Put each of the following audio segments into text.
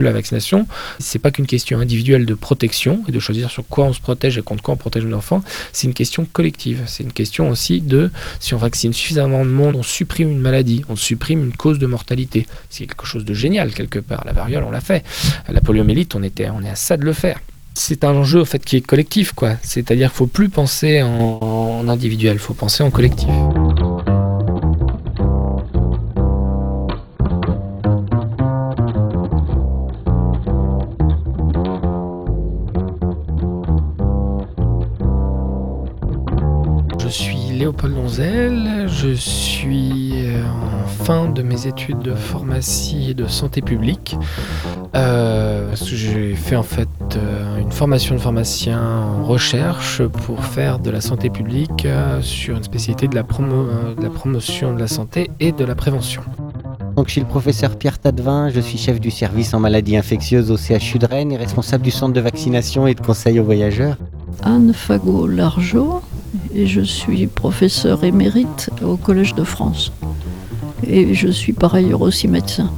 La vaccination, c'est pas qu'une question individuelle de protection et de choisir sur quoi on se protège et contre quoi on protège nos enfants, c'est une question collective. C'est une question aussi de, si on vaccine suffisamment de monde, on supprime une maladie, on supprime une cause de mortalité. C'est quelque chose de génial quelque part. La variole, on l'a fait. La poliomyélite, on est à ça de le faire. C'est un enjeu fait, qui est collectif, quoi. C'est-à-dire qu'il ne faut plus penser en individuel, il faut penser en collectif. Je suis Léopold Donzel, je suis en fin de mes études de pharmacie et de santé publique. J'ai fait en fait une formation de pharmacien en recherche pour faire de la santé publique sur une spécialité de la promotion de la santé et de la prévention. Donc, je suis le professeur Pierre Tadevin, je suis chef du service en maladies infectieuses au CHU de Rennes et responsable du centre de vaccination et de conseil aux voyageurs. Anne Fagot-Largeau, et je suis professeur émérite au Collège de France. Et je suis par ailleurs aussi médecin.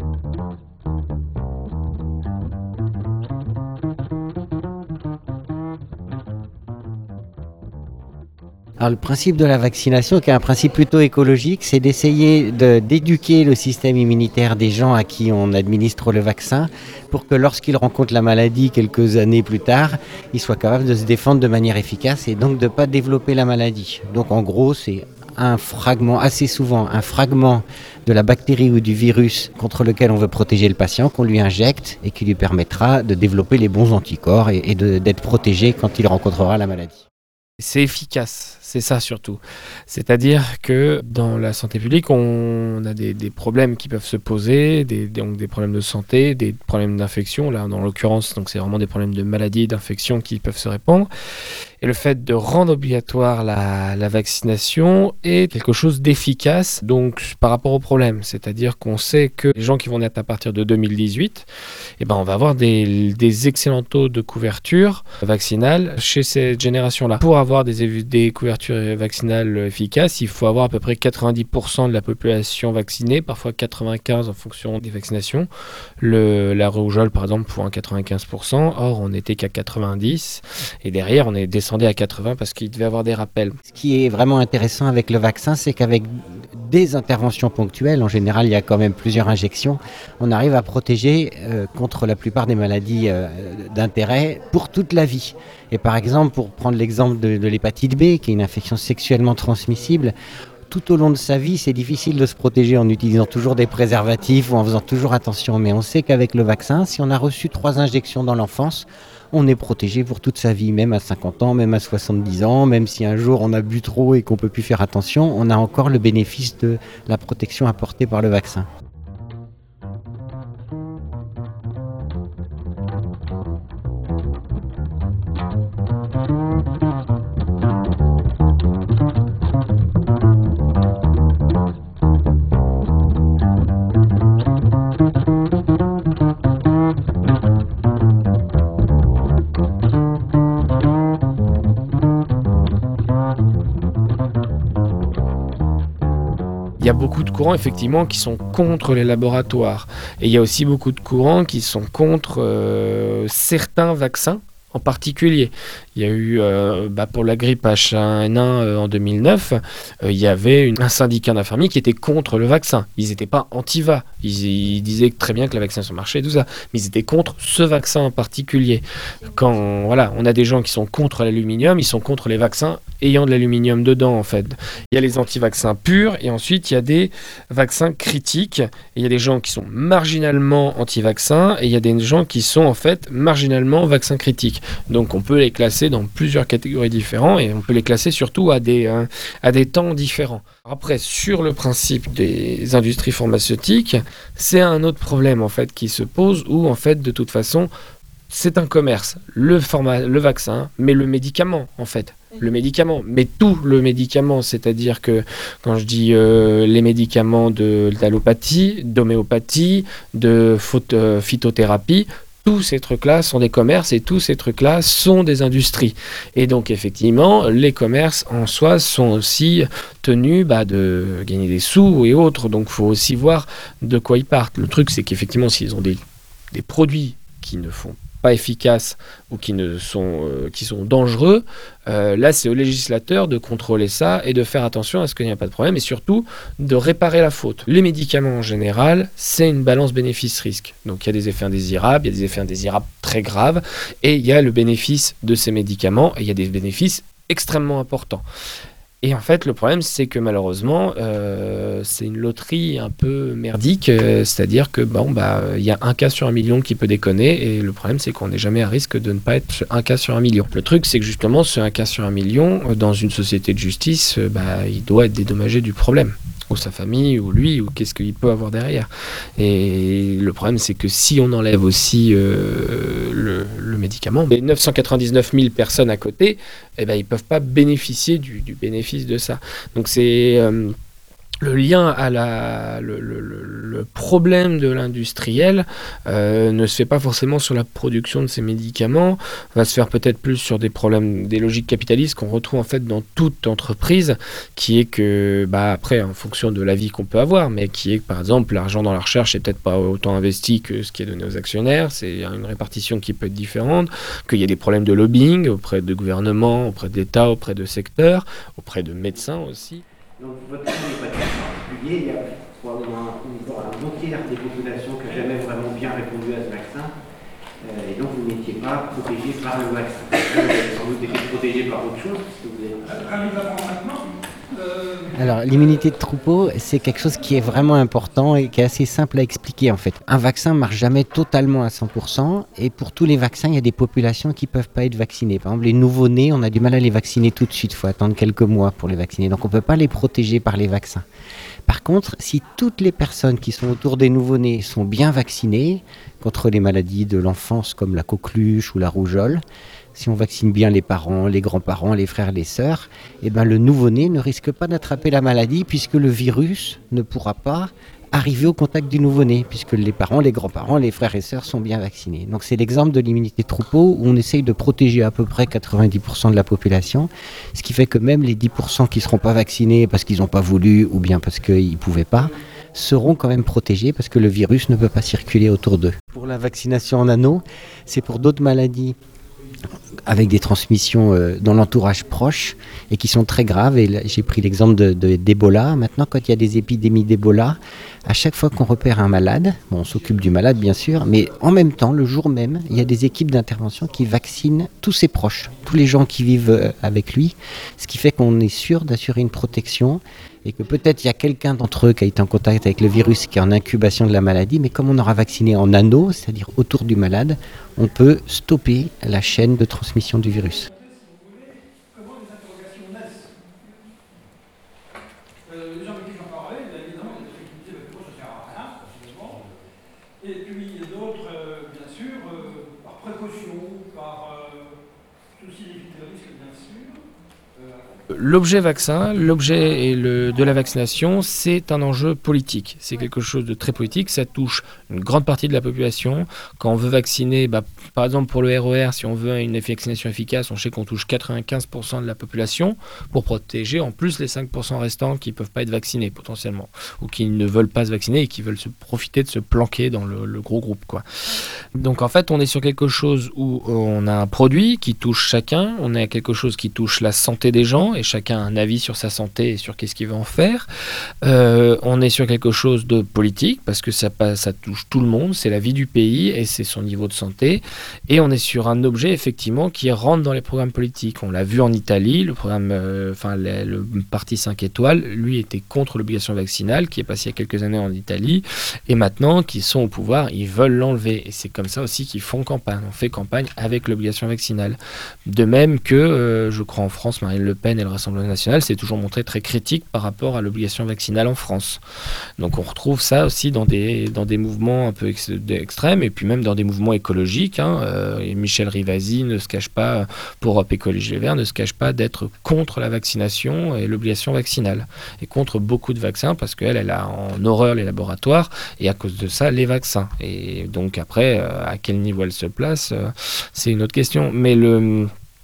Alors, le principe de la vaccination, qui est un principe plutôt écologique, c'est d'essayer d'éduquer le système immunitaire des gens à qui on administre le vaccin pour que lorsqu'ils rencontrent la maladie quelques années plus tard, ils soient capables de se défendre de manière efficace et donc de ne pas développer la maladie. Donc en gros, c'est assez souvent un fragment de la bactérie ou du virus contre lequel on veut protéger le patient qu'on lui injecte et qui lui permettra de développer les bons anticorps et d'être protégé quand il rencontrera la maladie. C'est efficace, c'est ça surtout. C'est-à-dire que dans la santé publique, on a des problèmes qui peuvent se poser, donc des problèmes de santé, des problèmes d'infection. Là, dans l'occurrence, donc c'est vraiment des problèmes de maladie, d'infection qui peuvent se répandre. Et le fait de rendre obligatoire la vaccination est quelque chose d'efficace donc, par rapport au problème. C'est-à-dire qu'on sait que les gens qui vont naître à partir de 2018, on va avoir des excellents taux de couverture vaccinale chez cette génération-là. Pour avoir des couvertures vaccinales efficaces, il faut avoir à peu près 90% de la population vaccinée, parfois 95% en fonction des vaccinations. La rougeole, par exemple, pour un 95%. Or, on n'était qu'à 90%. Et derrière, on est descendu à 80 parce qu'il devait avoir des rappels. Ce qui est vraiment intéressant avec le vaccin, c'est qu'avec des interventions ponctuelles, en général il y a quand même plusieurs injections, on arrive à protéger contre la plupart des maladies d'intérêt pour toute la vie. Et par exemple, pour prendre l'exemple de l'hépatite B, qui est une infection sexuellement transmissible, tout au long de sa vie, c'est difficile de se protéger en utilisant toujours des préservatifs ou en faisant toujours attention. Mais on sait qu'avec le vaccin, si on a reçu 3 injections dans l'enfance, on est protégé pour toute sa vie, même à 50 ans, même à 70 ans, même si un jour on a bu trop et qu'on ne peut plus faire attention, on a encore le bénéfice de la protection apportée par le vaccin. Il y a beaucoup de courants effectivement qui sont contre les laboratoires et il y a aussi beaucoup de courants qui sont contre certains vaccins en particulier. Il y a eu, pour la grippe H1N1 en 2009, il y avait un syndicat d'infirmiers qui était contre le vaccin. Ils n'étaient pas anti-va. Ils disaient très bien que la vaccination marchait et tout ça. Mais ils étaient contre ce vaccin en particulier. Quand on a des gens qui sont contre l'aluminium, ils sont contre les vaccins ayant de l'aluminium dedans, en fait. Il y a les anti-vaccins purs et ensuite il y a des vaccins critiques. Et il y a des gens qui sont marginalement anti-vaccins et il y a des gens qui sont en fait marginalement vaccins critiques. Donc on peut les classer dans plusieurs catégories différentes et on peut les classer surtout à des temps différents. Après, sur le principe des industries pharmaceutiques, c'est un autre problème en fait qui se pose où en fait de toute façon c'est un commerce, le vaccin, mais le médicament en fait. Le médicament, mais tout le médicament, c'est-à-dire que quand je dis les médicaments d'allopathie, d'homéopathie, de phytothérapie, tous ces trucs-là sont des commerces et tous ces trucs-là sont des industries. Et donc, effectivement, les commerces en soi sont aussi tenus de gagner des sous et autres. Donc, il faut aussi voir de quoi ils partent. Le truc, c'est qu'effectivement, s'ils ont des des produits qui ne font pas efficaces ou qui sont dangereux, là c'est au législateur de contrôler ça et de faire attention à ce qu'il n'y a pas de problème et surtout de réparer la faute. Les médicaments en général, c'est une balance bénéfice-risque. Donc il y a des effets indésirables, il y a des effets indésirables très graves et il y a le bénéfice de ces médicaments et il y a des bénéfices extrêmement importants. Et en fait, le problème, c'est que malheureusement, c'est une loterie un peu merdique, c'est-à-dire que y a un cas sur 1 million qui peut déconner, et le problème, c'est qu'on n'est jamais à risque de ne pas être un cas sur 1 million. Le truc, c'est que justement, ce un cas sur 1 million, dans une société de justice, il doit être dédommagé du problème, ou sa famille, ou lui, ou qu'est-ce qu'il peut avoir derrière. Et le problème, c'est que si on enlève aussi le médicament, les 999 000 personnes à côté, ils ne peuvent pas bénéficier du bénéfice de ça. Donc c'est le lien à le problème de l'industriel ne se fait pas forcément sur la production de ces médicaments, va se faire peut-être plus sur des problèmes, des logiques capitalistes qu'on retrouve en fait dans toute entreprise, qui est que, après, en fonction de l'avis qu'on peut avoir, mais qui est que, par exemple, l'argent dans la recherche n'est peut-être pas autant investi que ce qui est donné aux actionnaires, c'est une répartition qui peut être différente, qu'il y a des problèmes de lobbying auprès de gouvernements, auprès d'États, auprès de secteurs, auprès de médecins aussi. Donc votre cas n'est pas très particulier, il y a probablement un bon tiers des populations qui n'ont jamais vraiment bien répondu à ce vaccin, et donc vous n'étiez pas protégé par le vaccin. Vous avez sans doute été protégé par autre chose, parce que vous avez... Alors l'immunité de troupeau, c'est quelque chose qui est vraiment important et qui est assez simple à expliquer en fait. Un vaccin ne marche jamais totalement à 100%, et pour tous les vaccins, il y a des populations qui ne peuvent pas être vaccinées. Par exemple, les nouveau-nés, on a du mal à les vacciner tout de suite, il faut attendre quelques mois pour les vacciner, donc on ne peut pas les protéger par les vaccins. Par contre, si toutes les personnes qui sont autour des nouveau-nés sont bien vaccinées contre les maladies de l'enfance comme la coqueluche ou la rougeole, si on vaccine bien les parents, les grands-parents, les frères, les sœurs, le nouveau-né ne risque pas d'attraper la maladie puisque le virus ne pourra pas arriver au contact du nouveau-né, puisque les parents, les grands-parents, les frères et sœurs sont bien vaccinés. Donc c'est l'exemple de l'immunité de troupeau où on essaye de protéger à peu près 90% de la population, ce qui fait que même les 10% qui ne seront pas vaccinés parce qu'ils n'ont pas voulu ou bien parce qu'ils ne pouvaient pas, seront quand même protégés parce que le virus ne peut pas circuler autour d'eux. Pour la vaccination en anneau, c'est pour d'autres maladies avec des transmissions dans l'entourage proche et qui sont très graves. Et là, j'ai pris l'exemple d'Ebola. Maintenant, quand il y a des épidémies d'Ebola, à chaque fois qu'on repère un malade, on s'occupe du malade bien sûr, mais en même temps, le jour même, il y a des équipes d'intervention qui vaccinent tous ses proches, tous les gens qui vivent avec lui, ce qui fait qu'on est sûr d'assurer une protection et que peut-être il y a quelqu'un d'entre eux qui a été en contact avec le virus, qui est en incubation de la maladie, mais comme on aura vacciné en anneau, c'est-à-dire autour du malade, on peut stopper la chaîne de transmission du virus. Les gens avec qui j'en parlais, évidemment, il y a des difficultés avec moi, ça sert à rien, personnellement. Et puis d'autres, bien sûr, par précaution, par souci d'éviter le risque, bien sûr. L'objet vaccin, l'objet de la vaccination, c'est un enjeu politique. C'est quelque chose de très politique. Ça touche une grande partie de la population. Quand on veut vacciner, par exemple pour le RER, si on veut une vaccination efficace, on sait qu'on touche 95% de la population pour protéger en plus les 5% restants qui ne peuvent pas être vaccinés potentiellement ou qui ne veulent pas se vacciner et qui veulent profiter de se planquer dans le gros groupe, quoi. Donc en fait, on est sur quelque chose où on a un produit qui touche chacun, on a quelque chose qui touche la santé des gens et chacun a un avis sur sa santé et sur qu'est-ce qu'il veut en faire. On est sur quelque chose de politique parce que ça touche tout le monde, c'est la vie du pays et c'est son niveau de santé. Et on est sur un objet effectivement qui rentre dans les programmes politiques. On l'a vu en Italie, le programme, le parti 5 étoiles, lui était contre l'obligation vaccinale qui est passé il y a quelques années en Italie et maintenant qu'ils sont au pouvoir, ils veulent l'enlever. Et c'est comme ça aussi qu'ils font campagne. On fait campagne avec l'obligation vaccinale. De même que, je crois en France, Marine Le Pen et le Rassemblement national s'est toujours montré très critique par rapport à l'obligation vaccinale en France. Donc on retrouve ça aussi dans des mouvements un peu extrêmes et puis même dans des mouvements écologiques. Et Michel Rivasi ne se cache pas, pour Europe Écologie Les Verts, ne se cache pas d'être contre la vaccination et l'obligation vaccinale. Et contre beaucoup de vaccins parce qu'elle a en horreur les laboratoires et à cause de ça les vaccins. Et donc après, à quel niveau elle se place, c'est une autre question. Mais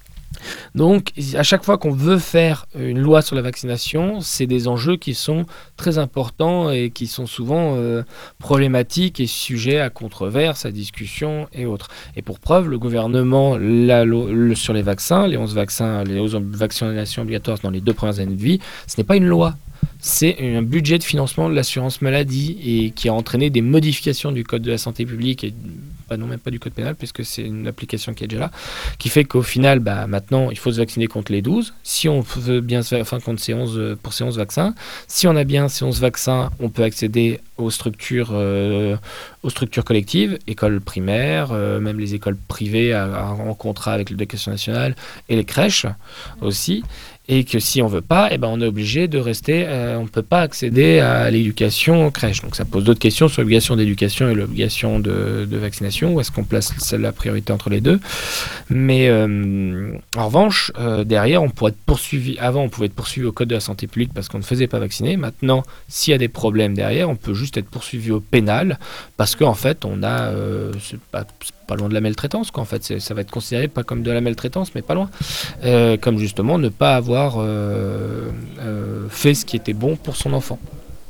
Donc, à chaque fois qu'on veut faire une loi sur la vaccination, c'est des enjeux qui sont très importants et qui sont souvent problématiques et sujets à controverses, à discussion et autres. Et pour preuve, le gouvernement, sur les vaccins, les 11 vaccinations obligatoires dans les 2 premières années de vie, ce n'est pas une loi. C'est un budget de financement de l'assurance maladie et qui a entraîné des modifications du Code de la santé publique et même pas du Code pénal puisque c'est une application qui est déjà là, qui fait qu'au final, maintenant, il faut se vacciner contre les 12. Si on veut bien contre pour ces 11 vaccins, si on a bien ces 11 vaccins, on peut accéder aux structures collectives, écoles primaires, même les écoles privées en contrat avec l'éducation nationale et les crèches aussi. Et que si on veut pas, on est obligé de rester, on ne peut pas accéder à l'éducation en crèche. Donc ça pose d'autres questions sur l'obligation d'éducation et l'obligation de vaccination. Où est-ce qu'on place la priorité entre les deux? Mais en revanche, derrière, on pourrait être poursuivi. Avant, on pouvait être poursuivi au Code de la santé publique parce qu'on ne faisait pas vacciner. Maintenant, s'il y a des problèmes derrière, on peut juste être poursuivi au pénal parce qu'en fait, on a... c'est pas loin de la maltraitance, quoi. En fait, ça va être considéré pas comme de la maltraitance, mais pas loin. Comme justement ne pas avoir fait ce qui était bon pour son enfant.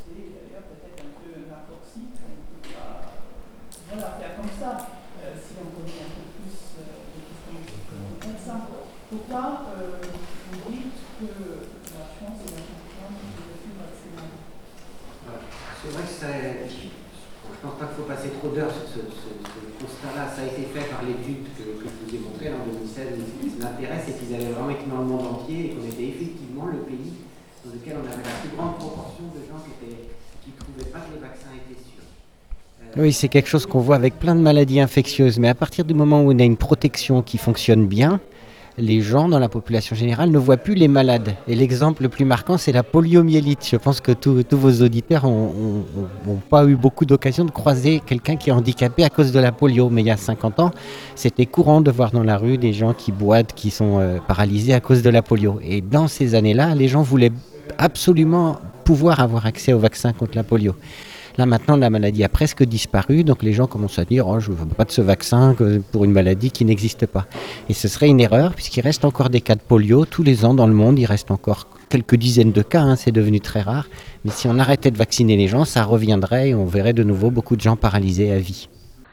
C'est vrai que je pense pas qu'il faut passer trop d'heures sur ce constat-là. Ça a été fait par l'étude que je vous ai montrée en 2016. L'intérêt, c'est qu'ils avaient vraiment été dans le monde entier et qu'on était effectivement le pays dans lequel on avait la plus grande proportion de gens qui ne trouvaient pas que les vaccins étaient sûrs. Oui, c'est quelque chose qu'on voit avec plein de maladies infectieuses. Mais à partir du moment où on a une protection qui fonctionne bien, les gens dans la population générale ne voient plus les malades. Et l'exemple le plus marquant, c'est la poliomyélite. Je pense que tous vos auditeurs n'ont pas eu beaucoup d'occasion de croiser quelqu'un qui est handicapé à cause de la polio. Mais il y a 50 ans, c'était courant de voir dans la rue des gens qui boitent, qui sont paralysés à cause de la polio. Et dans ces années-là, les gens voulaient absolument pouvoir avoir accès au vaccin contre la polio. Là maintenant, la maladie a presque disparu, donc les gens commencent à dire « je ne veux pas de ce vaccin pour une maladie qui n'existe pas ». Et ce serait une erreur, puisqu'il reste encore des cas de polio. Tous les ans dans le monde, il reste encore quelques dizaines de cas, c'est devenu très rare. Mais si on arrêtait de vacciner les gens, ça reviendrait et on verrait de nouveau beaucoup de gens paralysés à vie.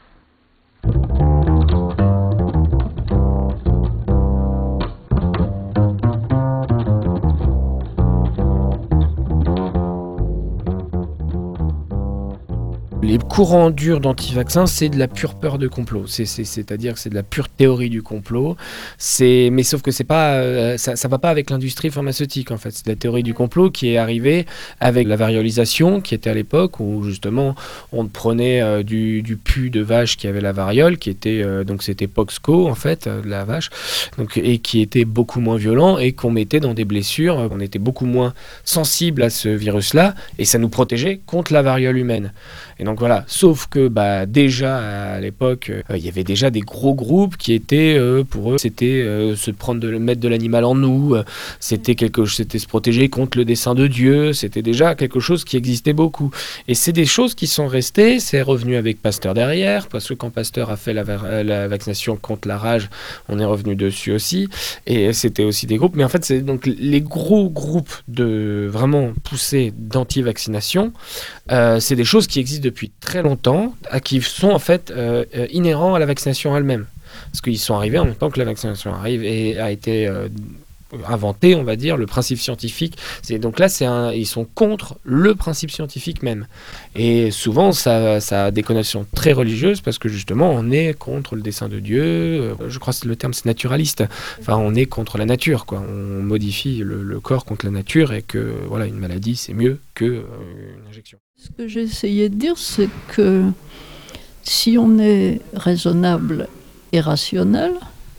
Les courants durs d'anti-vaccins, c'est de la pure peur de complot. C'est-à-dire que c'est de la pure théorie du complot. Mais sauf que c'est pas, ça va pas avec l'industrie pharmaceutique, en fait. C'est de la théorie du complot qui est arrivée avec la variolisation, qui était à l'époque où, justement, on prenait du pus de vache qui avait la variole, qui était, donc c'était Poxco, en fait, de la vache, donc, et qui était beaucoup moins violent et qu'on mettait dans des blessures. On était beaucoup moins sensible à ce virus-là et ça nous protégeait contre la variole humaine. Et donc voilà, sauf que déjà à l'époque, il y avait déjà des gros groupes qui étaient, pour eux, c'était mettre de l'animal en nous, c'était se protéger contre le dessein de Dieu, c'était déjà quelque chose qui existait beaucoup. Et c'est des choses qui sont restées, c'est revenu avec Pasteur derrière, parce que quand Pasteur a fait la vaccination contre la rage, on est revenu dessus aussi, et c'était aussi des groupes, mais en fait c'est donc les gros groupes de vraiment poussés d'anti-vaccination, c'est des choses qui existent depuis très longtemps, qui sont en fait inhérents à la vaccination elle-même. Parce qu'ils sont arrivés en même temps que la vaccination arrive et a été inventé, on va dire, le principe scientifique. Donc là, ils sont contre le principe scientifique même. Et souvent, ça a des connotations très religieuses parce que justement, on est contre le dessein de Dieu. Je crois que le terme, c'est naturaliste. Enfin, on est contre la nature, quoi. On modifie le corps contre la nature et que voilà, une maladie, c'est mieux qu'une injection. Ce que j'ai essayé de dire, c'est que si on est raisonnable et rationnel,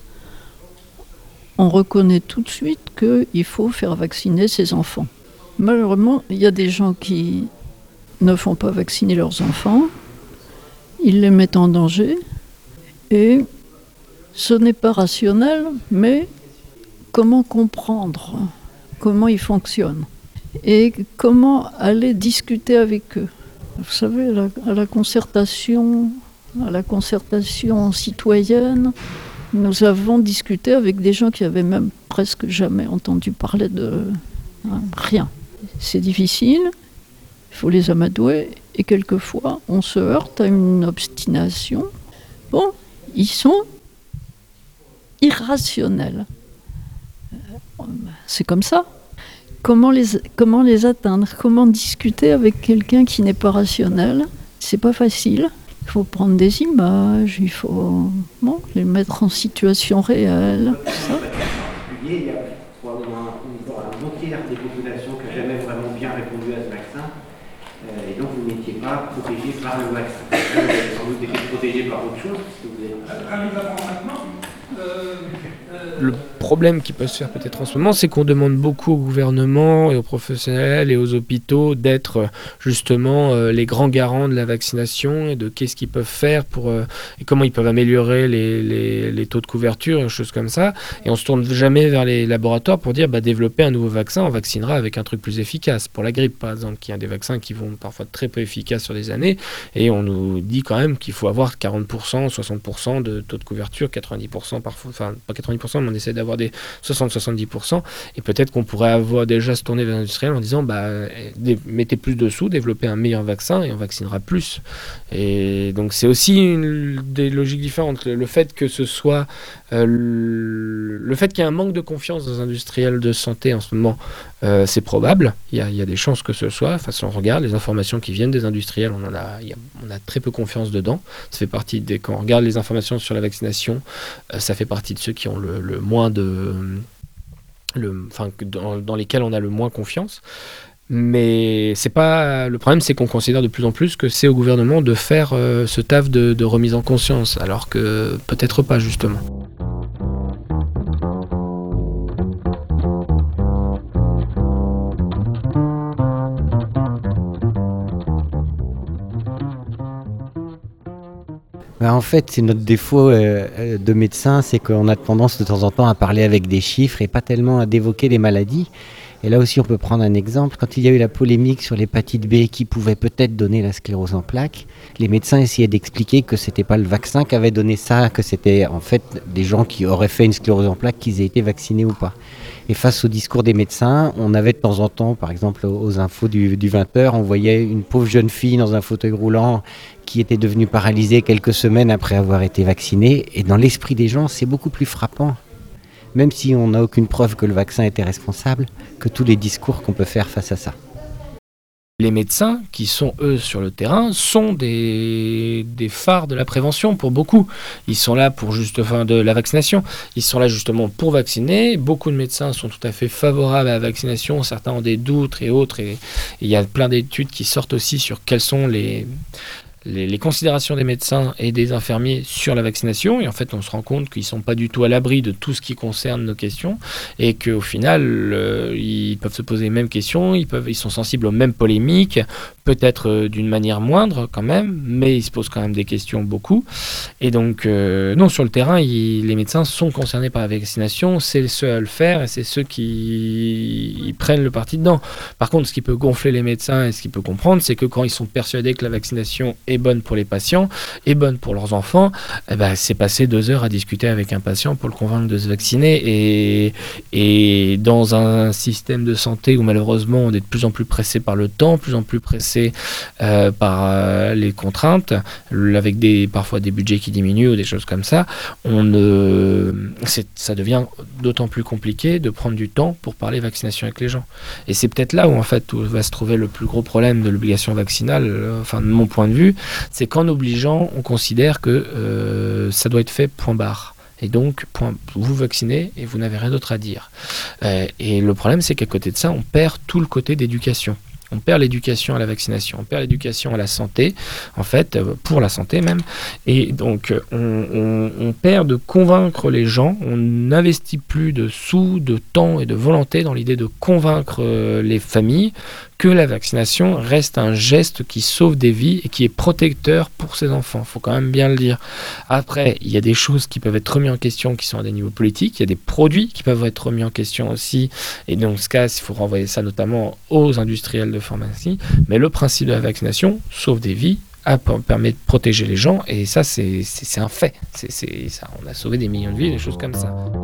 on reconnaît tout de suite qu'il faut faire vacciner ses enfants. Malheureusement, il y a des gens qui ne font pas vacciner leurs enfants, ils les mettent en danger, et ce n'est pas rationnel, mais comment comprendre comment ils fonctionnent et comment aller discuter avec eux. Vous savez, à la concertation citoyenne, Nous avons discuté avec des gens qui avaient même presque jamais entendu parler de rien. C'est difficile, il faut les amadouer, et quelquefois on se heurte à une obstination. Bon, ils sont irrationnels. C'est comme ça. Comment les atteindre? Comment discuter avec quelqu'un qui n'est pas rationnel? C'est pas facile. Il faut prendre des images, il faut les mettre en situation réelle. Ça. Il y a probablement un bon tiers des populations qui n'ont jamais vraiment bien répondu à ce vaccin. Et donc vous n'étiez pas protégé par le vaccin. Vous avez sans doute été protégé par autre chose. Parce que vous êtes... Le problème qui peut se faire peut-être en ce moment, c'est qu'on demande beaucoup au gouvernement et aux professionnels et aux hôpitaux d'être justement les grands garants de la vaccination et de qu'est-ce qu'ils peuvent faire pour et comment ils peuvent améliorer les taux de couverture, des choses comme ça. Et on se tourne jamais vers les laboratoires pour dire développer un nouveau vaccin, on vaccinera avec un truc plus efficace. Pour la grippe par exemple, qui est un des vaccins qui vont parfois être très peu efficaces sur des années, et on nous dit quand même qu'il faut avoir 40%, 60% de taux de couverture, 90% parfois, enfin pas 90%, mais on essaie d'avoir des 60-70%, et peut-être qu'on pourrait avoir déjà se tourner vers l'industriel en disant mettez plus de sous, développez un meilleur vaccin et on vaccinera plus. Et donc c'est aussi des logiques différentes. Le fait que ce soit le fait qu'il y ait un manque de confiance dans les industriels de santé en ce moment, c'est probable. Il y a des chances que ce soit. Enfin, si on regarde les informations qui viennent des industriels, on a très peu confiance dedans. Ça fait partie quand on regarde les informations sur la vaccination, ça fait partie de ceux qui ont le moins dans lesquels on a le moins confiance. Mais c'est pas le problème, c'est qu'on considère de plus en plus que c'est au gouvernement de faire ce taf de remise en conscience, alors que peut-être pas justement. En fait, c'est notre défaut de médecin, c'est qu'on a tendance de temps en temps à parler avec des chiffres et pas tellement à d'évoquer les maladies. Et là aussi, on peut prendre un exemple. Quand il y a eu la polémique sur l'hépatite B qui pouvait peut-être donner la sclérose en plaques, les médecins essayaient d'expliquer que c'était pas le vaccin qui avait donné ça, que c'était en fait des gens qui auraient fait une sclérose en plaques, qu'ils aient été vaccinés ou pas. Et face au discours des médecins, on avait de temps en temps, par exemple aux infos du 20h, on voyait une pauvre jeune fille dans un fauteuil roulant qui était devenue paralysée quelques semaines après avoir été vaccinée. Et dans l'esprit des gens, c'est beaucoup plus frappant, même si on n'a aucune preuve que le vaccin était responsable, que tous les discours qu'on peut faire face à ça. Les médecins qui sont, eux, sur le terrain, sont des phares de la prévention pour beaucoup. Ils sont là pour de la vaccination. Ils sont là justement pour vacciner. Beaucoup de médecins sont tout à fait favorables à la vaccination. Certains ont des doutes et autres. Et il y a plein d'études qui sortent aussi sur quelles sont les considérations des médecins et des infirmiers sur la vaccination, et en fait on se rend compte qu'ils ne sont pas du tout à l'abri de tout ce qui concerne nos questions, et qu'au final ils peuvent se poser les mêmes questions, ils sont sensibles aux mêmes polémiques, peut-être d'une manière moindre quand même, mais ils se posent quand même des questions beaucoup. Et donc non, sur le terrain les médecins sont concernés par la vaccination, c'est ceux à le faire et c'est ceux qui prennent le parti dedans. Par contre, ce qui peut gonfler les médecins et ce qu'ils peuvent comprendre, c'est que quand ils sont persuadés que la vaccination est bonne pour les patients, est bonne pour leurs enfants, c'est passer 2 heures à discuter avec un patient pour le convaincre de se vacciner. Et dans un système de santé où malheureusement on est de plus en plus pressé par le temps, de plus en plus pressé par les contraintes, avec parfois des budgets qui diminuent ou des choses comme ça, ça devient d'autant plus compliqué de prendre du temps pour parler vaccination avec les gens. Et c'est peut-être là où en fait où va se trouver le plus gros problème de l'obligation vaccinale, de mon point de vue, c'est qu'en obligeant, on considère que ça doit être fait point barre. Et donc, vous vaccinez et vous n'avez rien d'autre à dire. Et le problème, c'est qu'à côté de ça, on perd tout le côté d'éducation. On perd l'éducation à la vaccination, on perd l'éducation à la santé, en fait, pour la santé même. Et donc, on perd de convaincre les gens, on n'investit plus de sous, de temps et de volonté dans l'idée de convaincre les familles que la vaccination reste un geste qui sauve des vies et qui est protecteur pour ses enfants. Il faut quand même bien le dire. Après, il y a des choses qui peuvent être remises en question qui sont à des niveaux politiques. Il y a des produits qui peuvent être remis en question aussi. Et dans ce cas, il faut renvoyer ça notamment aux industriels de pharmacie. Mais le principe de la vaccination sauve des vies permet de protéger les gens, et ça, c'est un fait. Ça, on a sauvé des millions de vies, des choses comme ça.